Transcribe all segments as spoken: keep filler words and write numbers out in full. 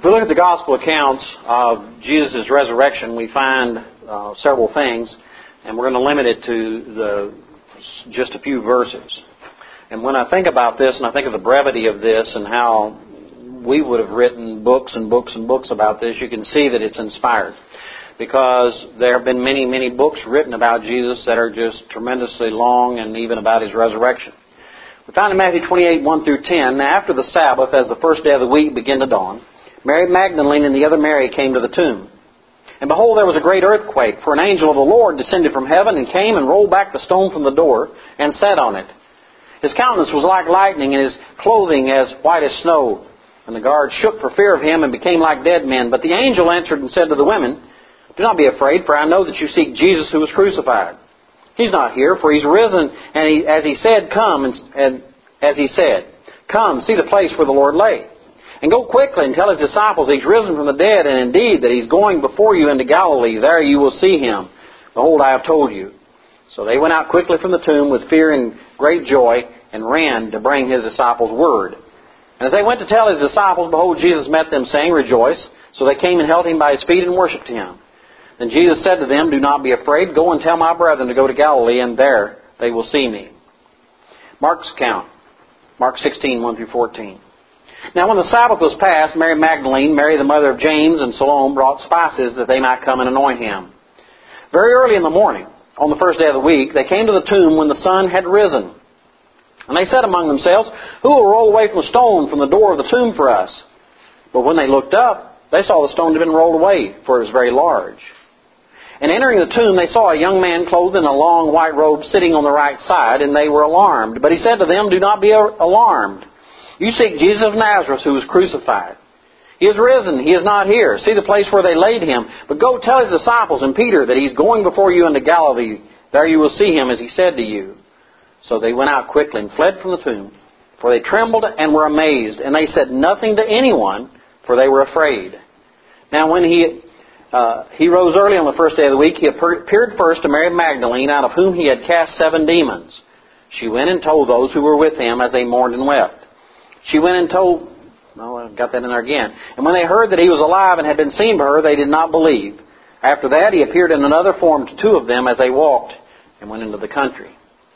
we look at the gospel accounts of Jesus' resurrection, we find uh, several things, and we're going to limit it to the just a few verses. And when I think about this, and I think of the brevity of this and how we would have written books and books and books about this, you can see that it's inspired. Because there have been many, many books written about Jesus that are just tremendously long, and even about His resurrection. We find in Matthew twenty-eight, one through ten, "Now after the Sabbath, as the first day of the week began to dawn, Mary Magdalene and the other Mary came to the tomb. And behold, there was a great earthquake, for an angel of the Lord descended from heaven and came and rolled back the stone from the door and sat on it. His countenance was like lightning, and his clothing as white as snow. And the guards shook for fear of him and became like dead men. But the angel answered and said to the women, 'Do not be afraid, for I know that you seek Jesus who was crucified. He's not here, for He's risen, and he, as He said, come, and, and as He said, come, see the place where the Lord lay. And go quickly and tell His disciples He's risen from the dead, and indeed that He's going before you into Galilee. There you will see Him. Behold, I have told you.' So they went out quickly from the tomb with fear and great joy, and ran to bring His disciples word. And as they went to tell His disciples, behold, Jesus met them, saying, 'Rejoice.' So they came and held Him by His feet and worshipped Him. Then Jesus said to them, 'Do not be afraid. Go and tell my brethren to go to Galilee, and there they will see me.'" Mark's account, Mark sixteen, one through fourteen. "Now when the Sabbath was past, Mary Magdalene, Mary the mother of James, and Salome brought spices that they might come and anoint Him. Very early in the morning, on the first day of the week, they came to the tomb when the sun had risen. And they said among themselves, 'Who will roll away from the stone from the door of the tomb for us?' But when they looked up, they saw the stone had been rolled away, for it was very large. And entering the tomb, they saw a young man clothed in a long white robe sitting on the right side, and they were alarmed. But He said to them, 'Do not be alarmed. You seek Jesus of Nazareth, who was crucified. He is risen. He is not here. See the place where they laid Him. But go tell His disciples and Peter that He's going before you into Galilee. There you will see Him, as He said to you.' So they went out quickly and fled from the tomb, for they trembled and were amazed. And they said nothing to anyone, for they were afraid. Now when he uh, he rose early on the first day of the week, He appeared first to Mary Magdalene, out of whom He had cast seven demons. She went and told those who were with Him, as they mourned and wept. She went and told... No, I got that in there again. And when they heard that He was alive and had been seen by her, they did not believe. After that, He appeared in another form to two of them as they walked and went into the country.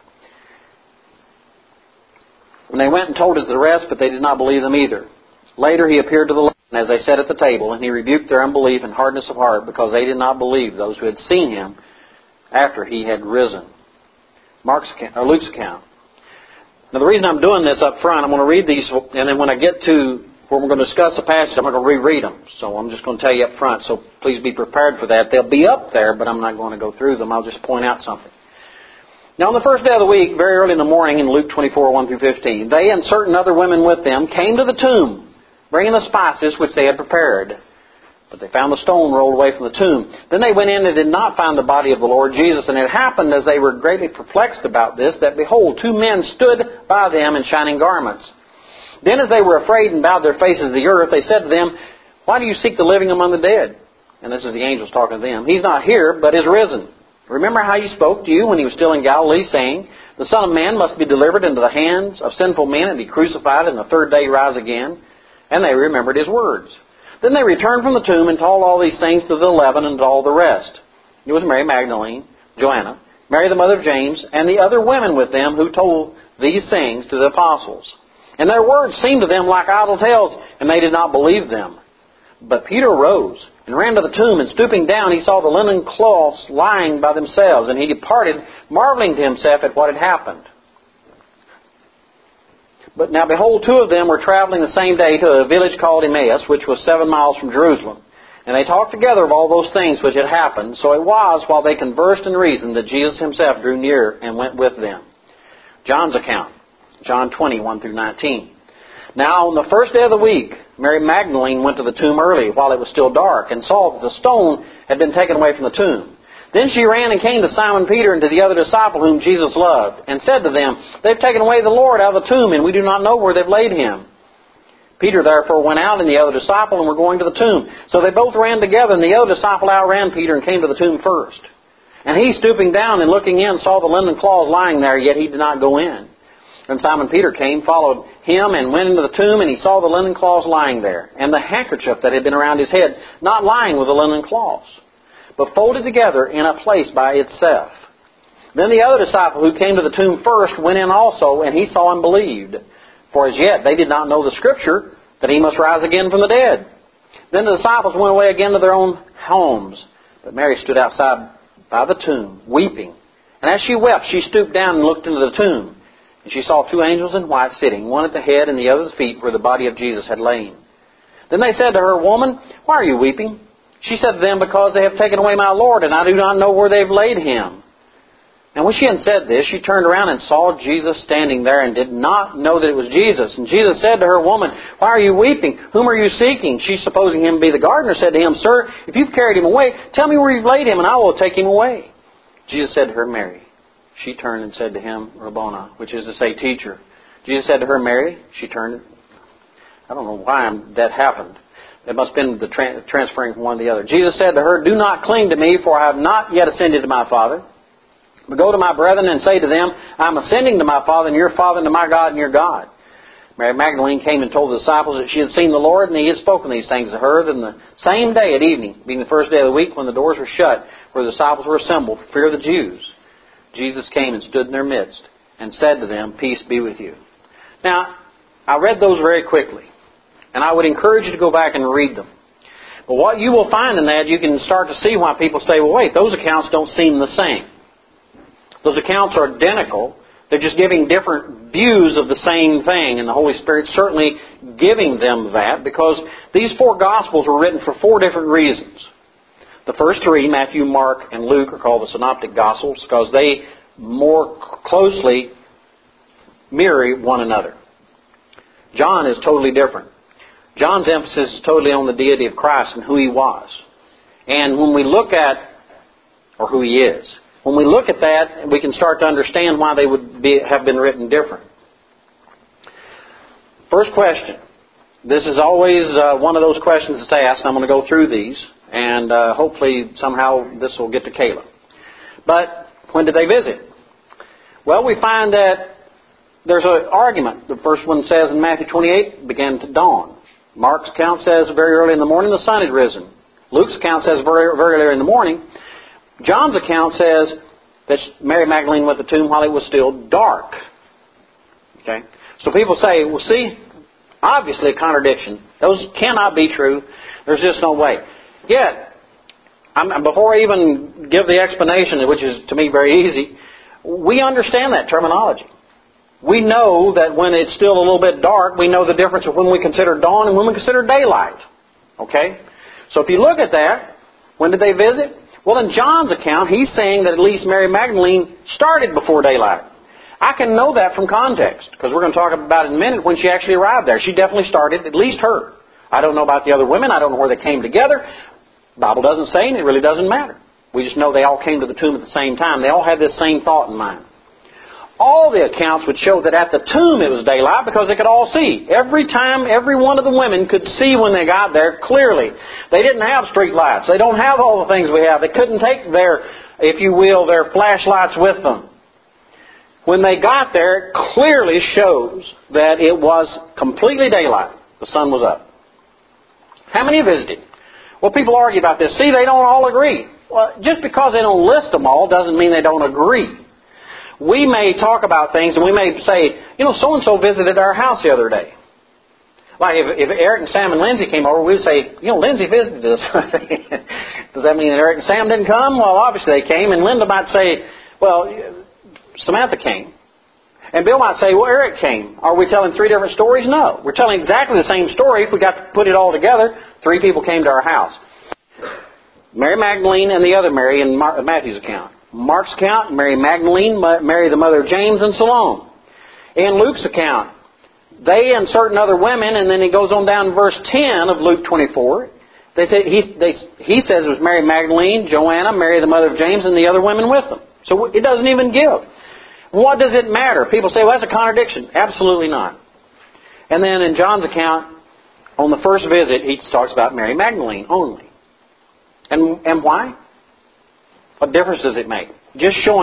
And they went and told it to the rest, but they did not believe them either. Later He appeared to the eleven as they sat at the table, and He rebuked their unbelief and hardness of heart, because they did not believe those who had seen Him after He had risen." Mark's account, or Luke's account. Now the reason I'm doing this up front, I'm going to read these, and then when I get to where we're going to discuss the passage, I'm not going to reread them. So I'm just going to tell you up front, so please be prepared for that. They'll be up there, but I'm not going to go through them. I'll just point out something. Now on the first day of the week, very early in the morning, in Luke twenty-four, one through fifteen, they and certain other women with them came to the tomb, bringing the spices which they had prepared. But they found the stone rolled away from the tomb. Then they went in and did not find the body of the Lord Jesus. And it happened, as they were greatly perplexed about this, that behold, two men stood by them in shining garments. Then as they were afraid and bowed their faces to the earth, they said to them, "Why do you seek the living among the dead?" And this is the angels talking to them. "He's not here, but is risen. Remember how He spoke to you when He was still in Galilee, saying, 'The Son of Man must be delivered into the hands of sinful men and be crucified, and the third day rise again.' And they remembered His words. Then they returned from the tomb and told all these things to the eleven and to all the rest. It was Mary Magdalene, Joanna, Mary the mother of James, and the other women with them who told these things to the apostles. And their words seemed to them like idle tales, and they did not believe them. But Peter arose and ran to the tomb, and stooping down, he saw the linen cloths lying by themselves, and he departed, marveling to himself at what had happened. But now behold, two of them were traveling the same day to a village called Emmaus, which was seven miles from Jerusalem. And they talked together of all those things which had happened. So it was, while they conversed and reasoned, that Jesus Himself drew near and went with them." John's account, John twenty, one through nineteen. "Now on the first day of the week, Mary Magdalene went to the tomb early, while it was still dark, and saw that the stone had been taken away from the tomb. Then she ran and came to Simon Peter and to the other disciple whom Jesus loved, and said to them, 'They've taken away the Lord out of the tomb, and we do not know where they've laid Him.' Peter therefore went out and the other disciple and were going to the tomb. So they both ran together, and the other disciple outran Peter and came to the tomb first. And he, stooping down and looking in, saw the linen cloths lying there, yet he did not go in. Then Simon Peter came, followed him, and went into the tomb, and he saw the linen cloths lying there, and the handkerchief that had been around his head, not lying with the linen cloths, but folded together in a place by itself. Then the other disciple who came to the tomb first went in also, and he saw and believed. For as yet they did not know the Scripture, that he must rise again from the dead. Then the disciples went away again to their own homes. But Mary stood outside by the tomb, weeping. And as she wept, she stooped down and looked into the tomb. And she saw two angels in white sitting, one at the head and the other at the feet, where the body of Jesus had lain. Then they said to her, Woman, why are you weeping? She said to them, Because they have taken away my Lord, and I do not know where they have laid him. And when she had said this, she turned around and saw Jesus standing there, and did not know that it was Jesus. And Jesus said to her, Woman, why are you weeping? Whom are you seeking? She, supposing him to be the gardener, said to him, Sir, if you've carried him away, tell me where you've laid him, and I will take him away. Jesus said to her, Mary. She turned and said to him, Rabboni, which is to say, Teacher. Jesus said to her, Mary. She turned. I don't know why that happened. It must have been the tra- transferring from one to the other. Jesus said to her, Do not cling to me, for I have not yet ascended to my Father. But go to my brethren and say to them, I am ascending to my Father and your Father, and to my God and your God. Mary Magdalene came and told the disciples that she had seen the Lord, and he had spoken these things to her. Then the same day at evening, being the first day of the week, when the doors were shut, where the disciples were assembled for fear of the Jews, Jesus came and stood in their midst and said to them, Peace be with you. Now, I read those very quickly, and I would encourage you to go back and read them. But what you will find in that, you can start to see why people say, well, wait, those accounts don't seem the same. Those accounts are identical. They're just giving different views of the same thing, and the Holy Spirit's certainly giving them that, because these four Gospels were written for four different reasons. The first three, Matthew, Mark, and Luke, are called the Synoptic Gospels because they more closely mirror one another. John is totally different. John's emphasis is totally on the deity of Christ and who He was. And when we look at, or who He is, when we look at that, we can start to understand why they would be, have been written different. First question. This is always uh, one of those questions that's asked. I'm going to go through these, and uh, hopefully somehow this will get to Caleb. But when did they visit? Well, we find that there's an argument. The first one says in Matthew twenty-eight, began to dawn. Mark's account says very early in the morning the sun had risen. Luke's account says very, very early in the morning. John's account says that Mary Magdalene went to the tomb while it was still dark. Okay? So people say, well, see, obviously a contradiction. Those cannot be true. There's just no way. Yet, I'm, before I even give the explanation, which is to me very easy, we understand that terminology. We know that when it's still a little bit dark, we know the difference of when we consider dawn and when we consider daylight. Okay? So if you look at that, when did they visit? Well, in John's account, he's saying that at least Mary Magdalene started before daylight. I can know that from context, because we're going to talk about it in a minute when she actually arrived there. She definitely started, at least her. I don't know about the other women. I don't know where they came together. The Bible doesn't say, and it really doesn't matter. We just know they all came to the tomb at the same time. They all had this same thought in mind. All the accounts would show that at the tomb it was daylight because they could all see. Every time, every one of the women could see when they got there clearly. They didn't have street lights. They don't have all the things we have. They couldn't take their, if you will, their flashlights with them. When they got there, it clearly shows that it was completely daylight. The sun was up. How many visited? Well, people argue about this. See, they don't all agree. Well, just because they don't list them all doesn't mean they don't agree. We may talk about things and we may say, you know, so-and-so visited our house the other day. Like if, if Eric and Sam and Lindsay came over, we would say, you know, Lindsay visited us. Does that mean that Eric and Sam didn't come? Well, obviously they came. And Linda might say, well, Samantha came. And Bill might say, well, Eric came. Are we telling three different stories? No. We're telling exactly the same story. If we got to put it all together, three people came to our house. Mary Magdalene and the other Mary in Matthew's account. Mark's account, Mary Magdalene, Mary the mother of James and Salome. In Luke's account, they and certain other women, and then he goes on down to verse ten of Luke twenty-four. They say, he, they, he says it was Mary Magdalene, Joanna, Mary the mother of James, and the other women with them. So it doesn't even give. What does it matter? People say, well, that's a contradiction. Absolutely not. And then in John's account, on the first visit, he talks about Mary Magdalene only. And, and why? What difference does it make? Just showing that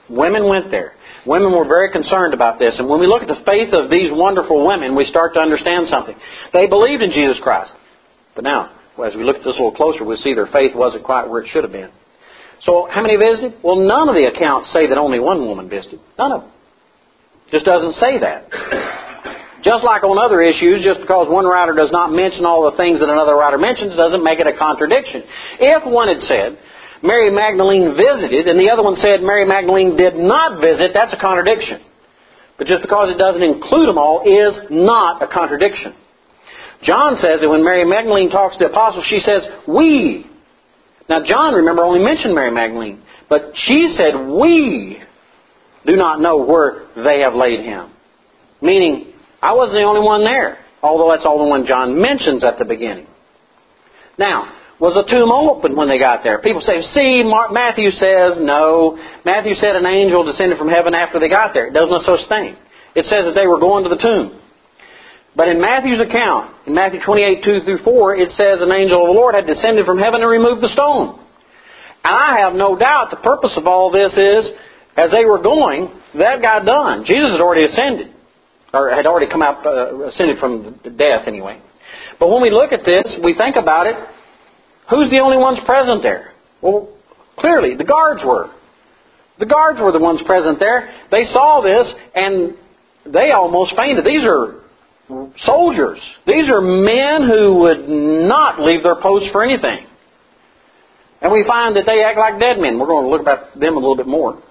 Women went there. Women were very concerned about this. And when we look at the faith of these wonderful women, we start to understand something. They believed in Jesus Christ. But now, as we look at this a little closer, we'll see their faith wasn't quite where it should have been. So, how many visited? Well, none of the accounts say that only one woman visited. None of them. Just doesn't say that. Just like on other issues, just because one writer does not mention all the things that another writer mentions doesn't make it a contradiction. If one had said, Mary Magdalene visited, and the other one said Mary Magdalene did not visit, that's a contradiction. But just because it doesn't include them all is not a contradiction. John says that when Mary Magdalene talks to the apostles, she says, we. Now John, remember, only mentioned Mary Magdalene. But she said, we do not know where they have laid him. Meaning, I wasn't the only one there. Although that's all the one John mentions at the beginning. Now, was the tomb open when they got there? People say, see, Mark, Matthew says no. Matthew said an angel descended from heaven after they got there. It doesn't no such thing. It says that they were going to the tomb. But in Matthew's account, in Matthew twenty-eight, two through four, it says an angel of the Lord had descended from heaven and removed the stone. And I have no doubt the purpose of all this is, as they were going, that got done. Jesus had already ascended. Or had already come out, uh, ascended from death anyway. But when we look at this, we think about it, who's the only ones present there? Well, clearly, the guards were. The guards were the ones present there. They saw this, and they almost fainted. These are soldiers. These are men who would not leave their posts for anything. And we find that they act like dead men. We're going to look about them a little bit more.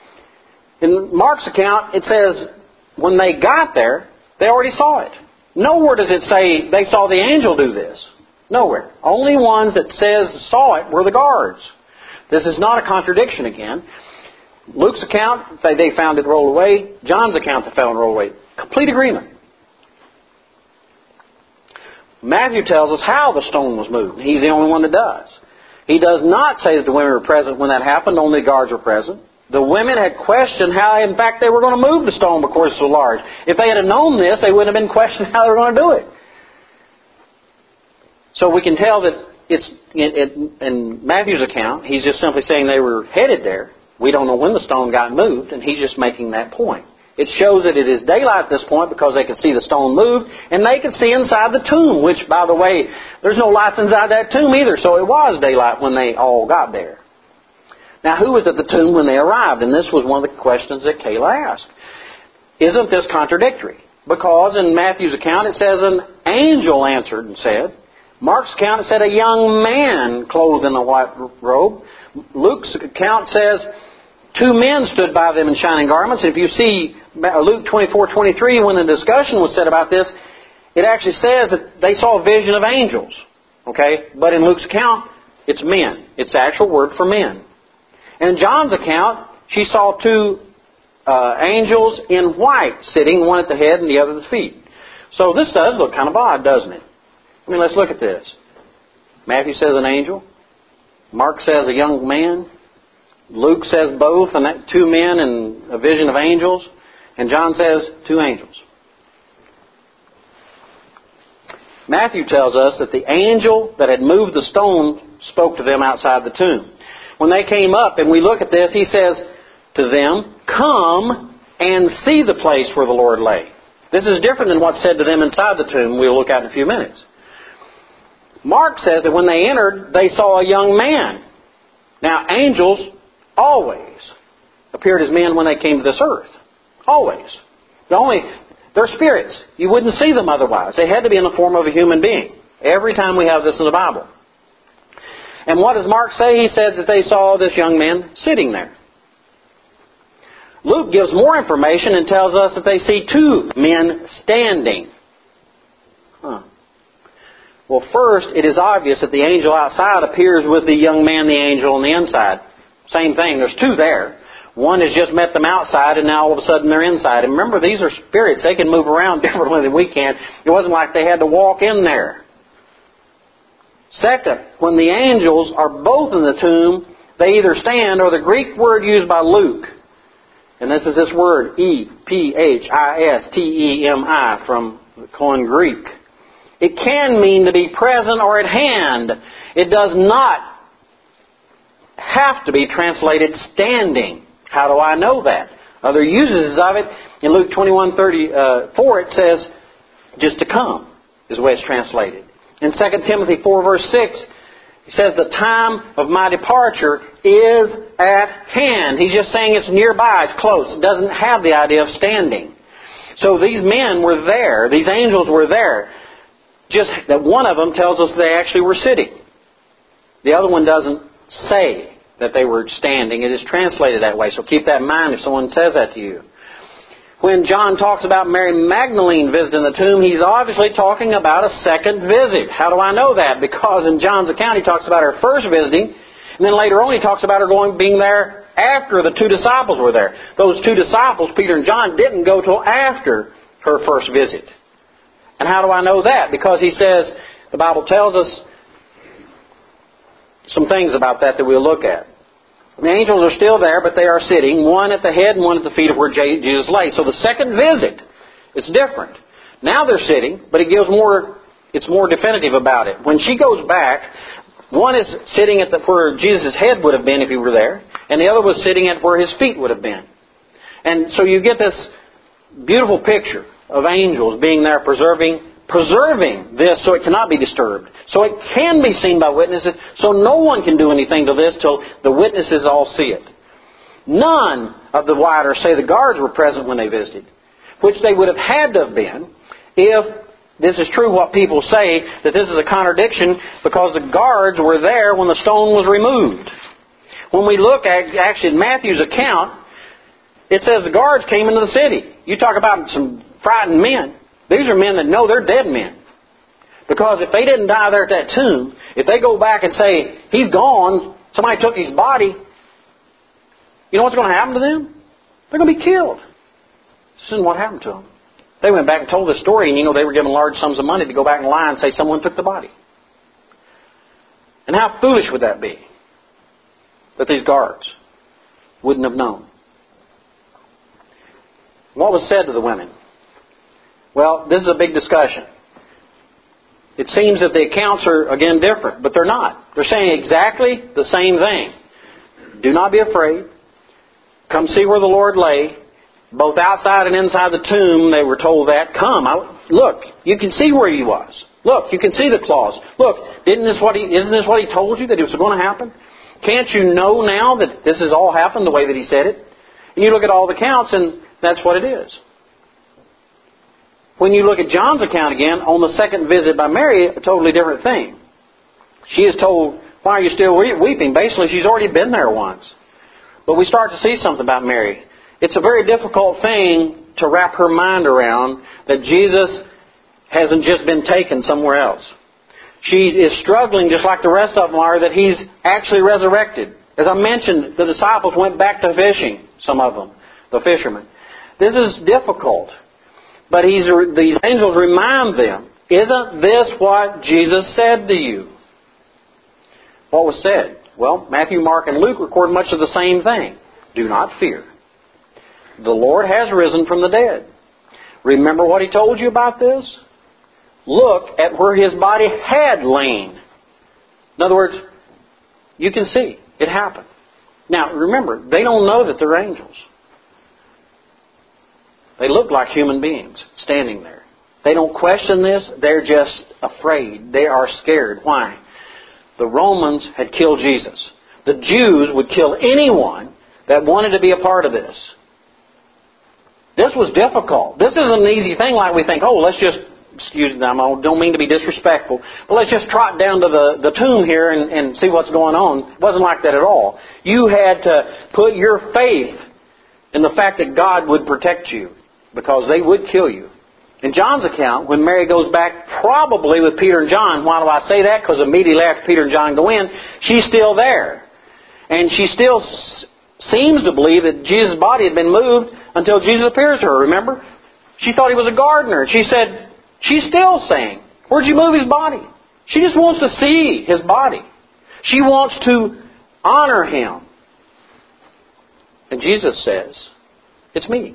In Mark's account, it says, when they got there, they already saw it. Nowhere does it say they saw the angel do this. Nowhere. Only ones that says saw it were the guards. This is not a contradiction again. Luke's account, they found it rolled away. John's account, they found it rolled away. Complete agreement. Matthew tells us how the stone was moved. He's the only one that does. He does not say that the women were present when that happened. Only the guards were present. The women had questioned how, in fact, they were going to move the stone because it's so large. If they had known this, they wouldn't have been questioning how they were going to do it. So we can tell that it's in, in Matthew's account, he's just simply saying they were headed there. We don't know when the stone got moved, and he's just making that point. It shows that it is daylight at this point because they could see the stone move, and they could see inside the tomb, which, by the way, there's no lights inside that tomb either, so it was daylight when they all got there. Now, who was at the tomb when they arrived? And this was one of the questions that Kayla asked. Isn't this contradictory? Because in Matthew's account it says an angel answered and said. Mark's account it said a young man clothed in a white robe. Luke's account says two men stood by them in shining garments. And if you see Luke twenty-four twenty-three, when the discussion was said about this, it actually says that they saw a vision of angels. Okay? But in Luke's account, it's men. It's the actual word for men. And in John's account, she saw two uh, angels in white sitting, one at the head and the other at the feet. So this does look kind of odd, doesn't it? I mean, let's look at this. Matthew says an angel. Mark says a young man. Luke says both, and that two men and a vision of angels. And John says two angels. Matthew tells us that the angel that had moved the stone spoke to them outside the tomb. When they came up and we look at this, he says to them, come and see the place where the Lord lay. This is different than what's said to them inside the tomb we'll look at in a few minutes. Mark says that when they entered, they saw a young man. Now, angels always appeared as men when they came to this earth. Always. The only, they're spirits. You wouldn't see them otherwise. They had to be in the form of a human being. Every time we have this in the Bible. And what does Mark say? He said that they saw this young man sitting there. Luke gives more information and tells us that they see two men standing. Huh. Well, first, it is obvious that the angel outside appears with the young man, the angel on the inside. Same thing. There's two there. One has just met them outside, and now all of a sudden they're inside. And remember, these are spirits. They can move around differently than we can. It wasn't like they had to walk in there. Second, when the angels are both in the tomb, they either stand, or the Greek word used by Luke, and this is this word, E P H I S T E M I, from the Koine Greek. It can mean to be present or at hand. It does not have to be translated standing. How do I know that? Other uses of it, in Luke twenty-one thirty-four, it says, just to come, is the way it's translated. In Second Timothy four, verse six, it says, the time of my departure is at hand. He's just saying it's nearby, it's close. It doesn't have the idea of standing. So these men were there, these angels were there. Just that one of them tells us they actually were sitting. The other one doesn't say that they were standing. It is translated that way. So keep that in mind if someone says that to you. When John talks about Mary Magdalene visiting the tomb, he's obviously talking about a second visit. How do I know that? Because in John's account he talks about her first visiting, and then later on he talks about her going being there after the two disciples were there. Those two disciples, Peter and John, didn't go till after her first visit. And how do I know that? Because he says, the Bible tells us some things about that that we'll look at. The angels are still there, but they are sitting, one at the head and one at the feet of where Jesus lay. So the second visit, it's different. Now they're sitting, but it gives more, it's more definitive about it. When she goes back, one is sitting at the, where Jesus' head would have been if he were there, and the other was sitting at where his feet would have been. And so you get this beautiful picture of angels being there preserving preserving this so it cannot be disturbed. So it can be seen by witnesses, so no one can do anything to this till the witnesses all see it. None of the writers say the guards were present when they visited, which they would have had to have been if this is true what people say, that this is a contradiction, because the guards were there when the stone was removed. When we look at actually in Matthew's account, it says the guards came into the city. You talk about some frightened men. These are men that know they're dead men. Because if they didn't die there at that tomb, if they go back and say, he's gone, somebody took his body, you know what's going to happen to them? They're going to be killed. This isn't what happened to them. They went back and told this story, and you know they were given large sums of money to go back and lie and say someone took the body. And how foolish would that be? That these guards wouldn't have known. What was said to the women? Well, this is a big discussion. It seems that the accounts are, again, different, but they're not. They're saying exactly the same thing. Do not be afraid. Come see where the Lord lay. Both outside and inside the tomb, they were told that. Come, I, look, you can see where he was. Look, you can see the claws. Look, didn't this what he, isn't this what he told you that it was going to happen? Can't you know now that this has all happened the way that he said it? And you look at all the accounts, and that's what it is. When you look at John's account again, on the second visit by Mary, a totally different thing. She is told, why are you still weeping? Basically, she's already been there once. But we start to see something about Mary. It's a very difficult thing to wrap her mind around that Jesus hasn't just been taken somewhere else. She is struggling just like the rest of them are that He's actually resurrected. As I mentioned, the disciples went back to fishing, some of them, the fishermen. This is difficult. But he's, these angels remind them, isn't this what Jesus said to you? What was said? Well, Matthew, Mark, and Luke record much of the same thing. Do not fear. The Lord has risen from the dead. Remember what He told you about this? Look at where His body had lain. In other words, you can see it happened. Now, remember, they don't know that they're angels. They look like human beings standing there. They don't question this. They're just afraid. They are scared. Why? The Romans had killed Jesus. The Jews would kill anyone that wanted to be a part of this. This was difficult. This isn't an easy thing like we think, oh, let's just, excuse me, I don't mean to be disrespectful, but let's just trot down to the, the tomb here and, and see what's going on. It wasn't like that at all. You had to put your faith in the fact that God would protect you, because they would kill you. In John's account, when Mary goes back, probably with Peter and John, why do I say that? Because immediately after Peter and John go in, she's still there. And she still s- seems to believe that Jesus' body had been moved until Jesus appears to her, remember? She thought He was a gardener. She said, she's still saying, where'd you move His body? She just wants to see His body. She wants to honor Him. And Jesus says, it's me.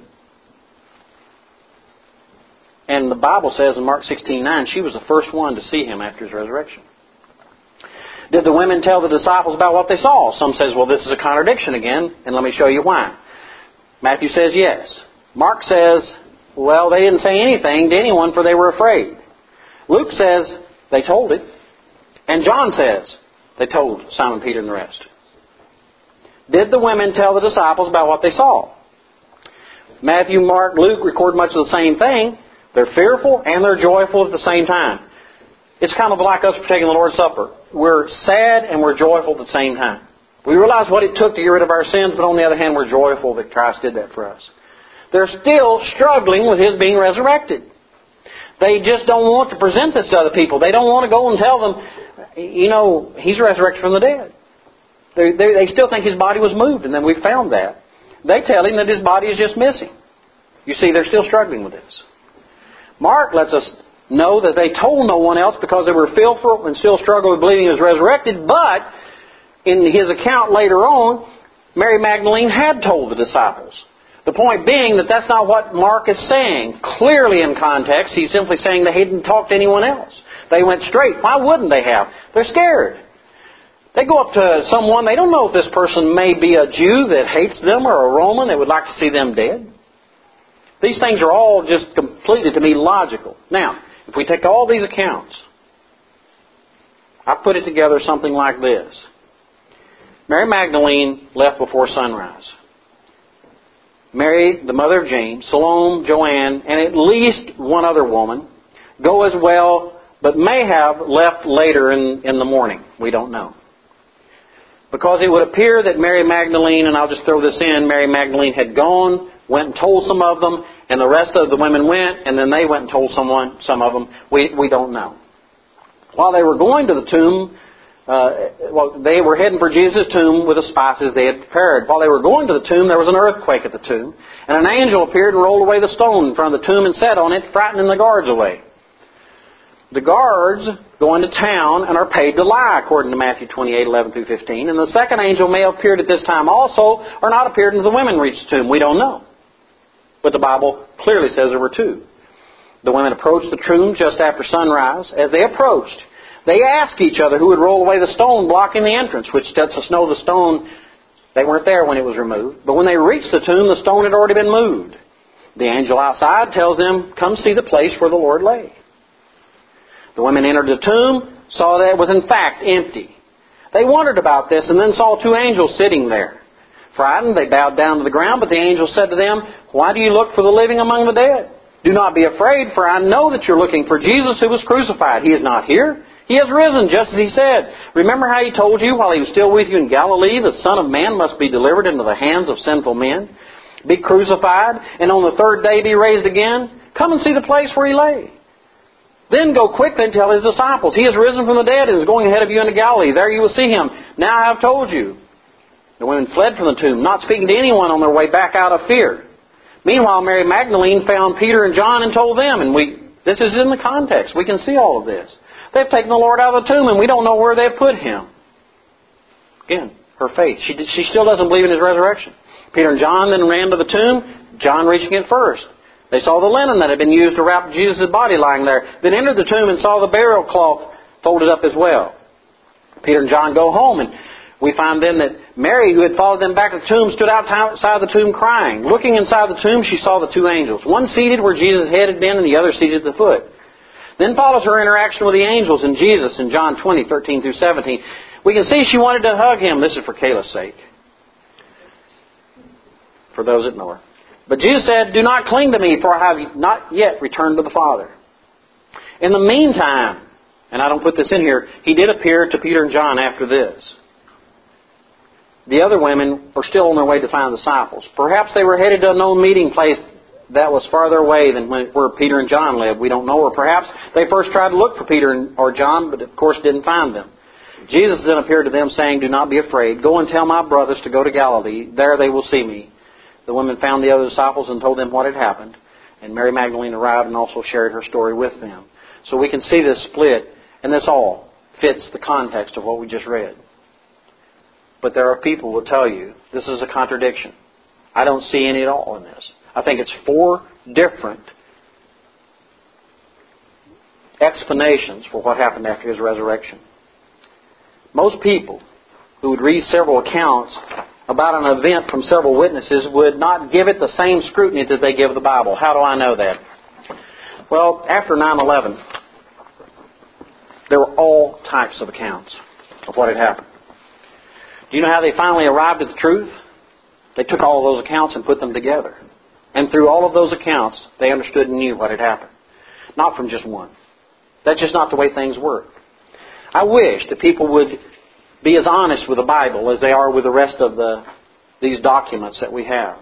And the Bible says in Mark sixteen nine, she was the first one to see Him after His resurrection. Did the women tell the disciples about what they saw? Some says, well, this is a contradiction again, and let me show you why. Matthew says yes. Mark says, well, they didn't say anything to anyone for they were afraid. Luke says they told it. And John says they told Simon Peter and the rest. Did the women tell the disciples about what they saw? Matthew, Mark, Luke record much of the same thing. They're fearful and they're joyful at the same time. It's kind of like us partaking the Lord's Supper. We're sad and we're joyful at the same time. We realize what it took to get rid of our sins, but on the other hand, we're joyful that Christ did that for us. They're still struggling with His being resurrected. They just don't want to present this to other people. They don't want to go and tell them, you know, He's resurrected from the dead. They, they, they still think His body was moved, and then we found that. They tell Him that His body is just missing. You see, they're still struggling with this. Mark lets us know that they told no one else because they were fearful and still struggled with believing He was resurrected, but in his account later on, Mary Magdalene had told the disciples. The point being that that's not what Mark is saying. Clearly in context, he's simply saying they hadn't talked to anyone else. They went straight. Why wouldn't they have? They're scared. They go up to someone, they don't know if this person may be a Jew that hates them or a Roman that would like to see them dead. These things are all just completely, to me, logical. Now, if we take all these accounts, I put it together something like this. Mary Magdalene left before sunrise. Mary, the mother of James, Salome, Joanne, and at least one other woman go as well, but may have left later in, in the morning. We don't know. Because it would appear that Mary Magdalene, and I'll just throw this in, Mary Magdalene had gone, went and told some of them, and the rest of the women went, and then they went and told someone, some of them. We, we don't know. While they were going to the tomb, Uh, well, they were heading for Jesus' tomb with the spices they had prepared. While they were going to the tomb, there was an earthquake at the tomb. And an angel appeared and rolled away the stone in front of the tomb and sat on it, frightening the guards away. The guards go into town and are paid to lie, according to Matthew twenty-eight, eleven through fifteen. And the second angel may have appeared at this time also, or not appeared until the women reached the tomb. We don't know. But the Bible clearly says there were two. The women approached the tomb just after sunrise. As they approached, they asked each other who would roll away the stone blocking the entrance, which lets us know the stone, they weren't there when it was removed. But when they reached the tomb, the stone had already been moved. The angel outside tells them, come see the place where the Lord lay. The women entered the tomb, saw that it was in fact empty. They wondered about this and then saw two angels sitting there. Frightened, they bowed down to the ground, but the angel said to them, why do you look for the living among the dead? Do not be afraid, for I know that you're looking for Jesus who was crucified. He is not here. He has risen, just as He said. Remember how He told you while He was still with you in Galilee, the Son of Man must be delivered into the hands of sinful men, be crucified, and on the third day be raised again? Come and see the place where He lay. Then go quickly and tell His disciples, He has risen from the dead and is going ahead of you into Galilee. There you will see Him. Now I have told you. The women fled from the tomb, not speaking to anyone on their way back out of fear. Meanwhile, Mary Magdalene found Peter and John and told them, and we this is in the context. We can see all of this. They've taken the Lord out of the tomb and we don't know where they've put Him. Again, her faith. She, she still doesn't believe in His resurrection. Peter and John then ran to the tomb, John reaching it first. They saw the linen that had been used to wrap Jesus' body lying there. Then entered the tomb and saw the burial cloth folded up as well. Peter and John go home, and we find then that Mary, who had followed them back to the tomb, stood outside the tomb crying. Looking inside the tomb, she saw the two angels, one seated where Jesus' head had been and the other seated at the foot. Then follows her interaction with the angels and Jesus in John twenty, thirteen through seventeen. We can see she wanted to hug Him. This is for Kayla's sake, for those that know her. But Jesus said, do not cling to me, for I have not yet returned to the Father. In the meantime, and I don't put this in here, He did appear to Peter and John after this. The other women were still on their way to find the disciples. Perhaps they were headed to a known meeting place that was farther away than where Peter and John lived. We don't know. Or perhaps they first tried to look for Peter or John, but of course didn't find them. Jesus then appeared to them saying, do not be afraid. Go and tell my brothers to go to Galilee. There they will see me. The women found the other disciples and told them what had happened. And Mary Magdalene arrived and also shared her story with them. So we can see this split, and this all fits the context of what we just read. But there are people who will tell you this is a contradiction. I don't see any at all in this. I think it's four different explanations for what happened after His resurrection. Most people who would read several accounts about an event from several witnesses would not give it the same scrutiny that they give the Bible. How do I know that? Well, after nine eleven, there were all types of accounts of what had happened. Do you know how they finally arrived at the truth? They took all of those accounts and put them together. And through all of those accounts, they understood and knew what had happened. Not from just one. That's just not the way things work. I wish that people would be as honest with the Bible as they are with the rest of the these documents that we have.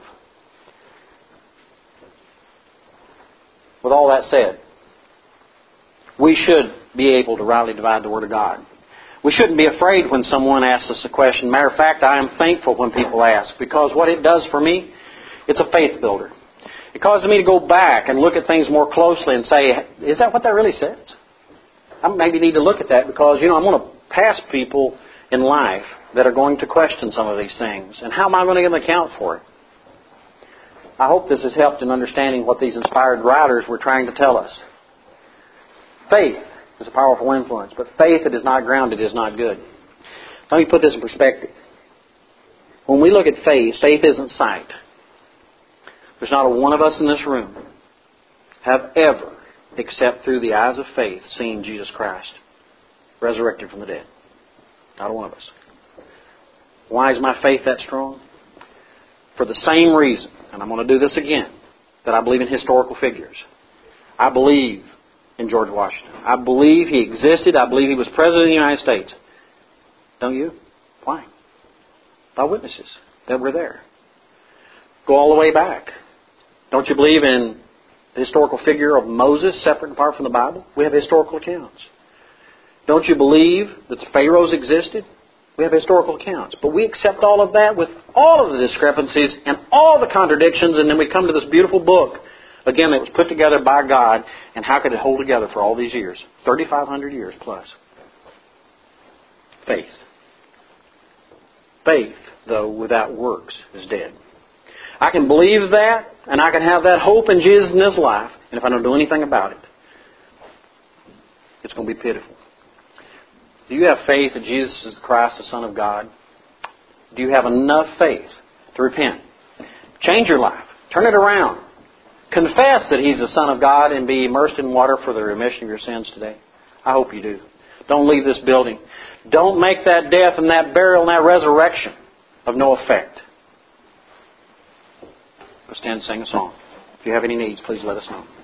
With all that said, we should be able to rightly divide the Word of God. We shouldn't be afraid when someone asks us a question. Matter of fact, I am thankful when people ask, because what it does for me, it's a faith builder. It causes me to go back and look at things more closely and say, is that what that really says? I maybe need to look at that because, you know, I'm going to pass people in life that are going to question some of these things. And how am I going to give an account for it? I hope this has helped in understanding what these inspired writers were trying to tell us. Faith is a powerful influence, but faith that is not grounded is not good. Let me put this in perspective. When we look at faith, faith isn't sight. There's not a one of us in this room have ever, except through the eyes of faith, seen Jesus Christ resurrected from the dead. Not a one of us. Why is my faith that strong? For the same reason, and I'm going to do this again, that I believe in historical figures. I believe in George Washington. I believe he existed. I believe he was President of the United States. Don't you? Why? By witnesses that were there. Go all the way back. Don't you believe in the historical figure of Moses, separate and apart from the Bible? We have historical accounts. Don't you believe that the pharaohs existed? We have historical accounts. But we accept all of that with all of the discrepancies and all the contradictions, and then we come to this beautiful book, again, that was put together by God, and how could it hold together for all these years? thirty-five hundred years plus. Faith. Faith, though, without works is dead. I can believe that, and I can have that hope in Jesus in this life, and if I don't do anything about it, it's going to be pitiful. Do you have faith that Jesus is the Christ, the Son of God? Do you have enough faith to repent? Change your life. Turn it around. Confess that He's the Son of God and be immersed in water for the remission of your sins today. I hope you do. Don't leave this building. Don't make that death and that burial and that resurrection of no effect. Let's stand and sing a song. If you have any needs, please let us know.